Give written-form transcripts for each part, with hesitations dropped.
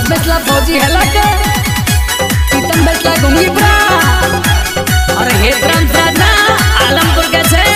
बेचला फौजी हलक पीतम बेचला गुंगीपुरा और हेतराम साधना आलमपुर के छे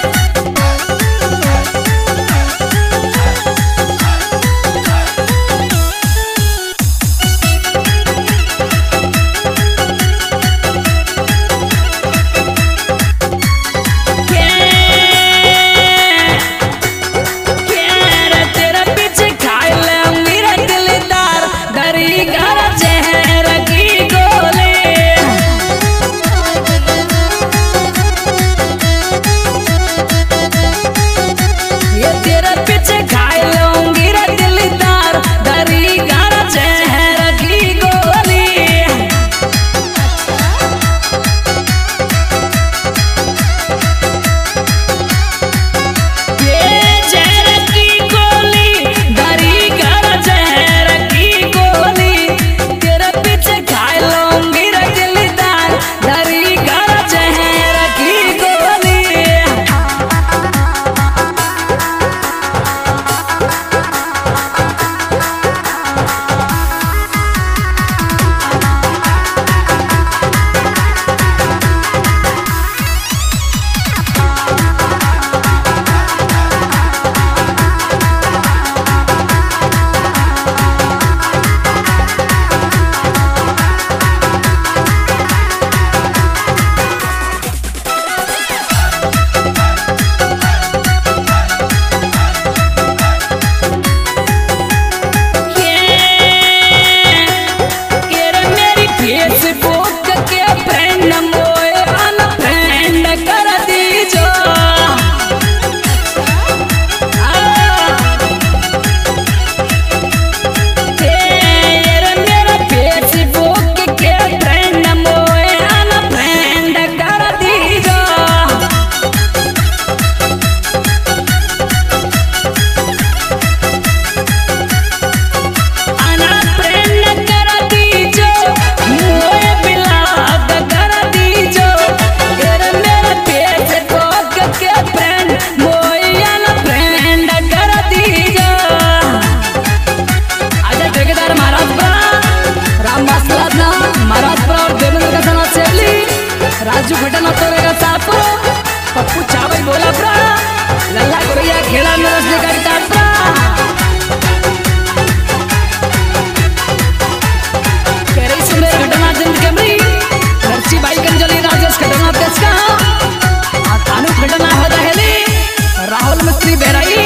राजू घटना तोरेगा सापो पप्पू चावल बोला ब्रा लल्ला गोरैया खेला में रसने का तात्रा करे सुने घटना जिंद कैमरी नरसी बाई कंजली राजेश घटना देश का कानू घटना हो रहेली राहुल मिस्त्री बेराई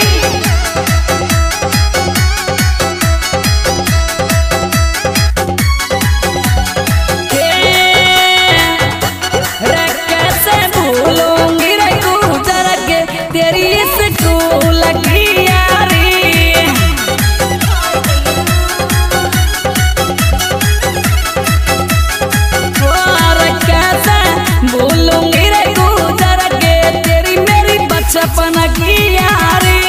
सपना की यारी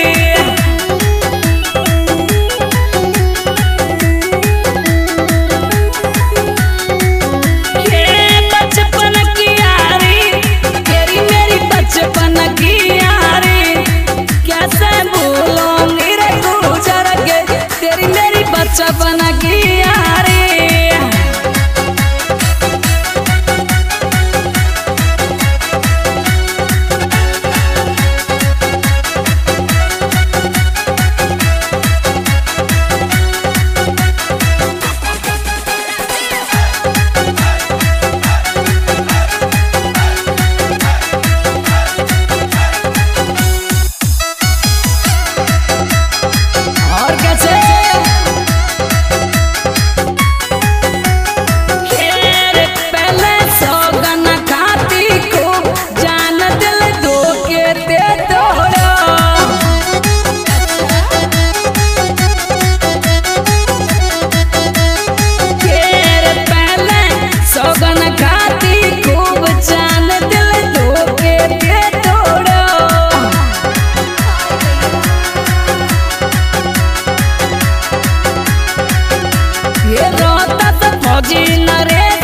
ये बचपन की यारी तेरी मेरी बचपन की यारी कैसे भूलूंगी रे गुजर के तेरी मेरी बचपन की यारी फौजी नरे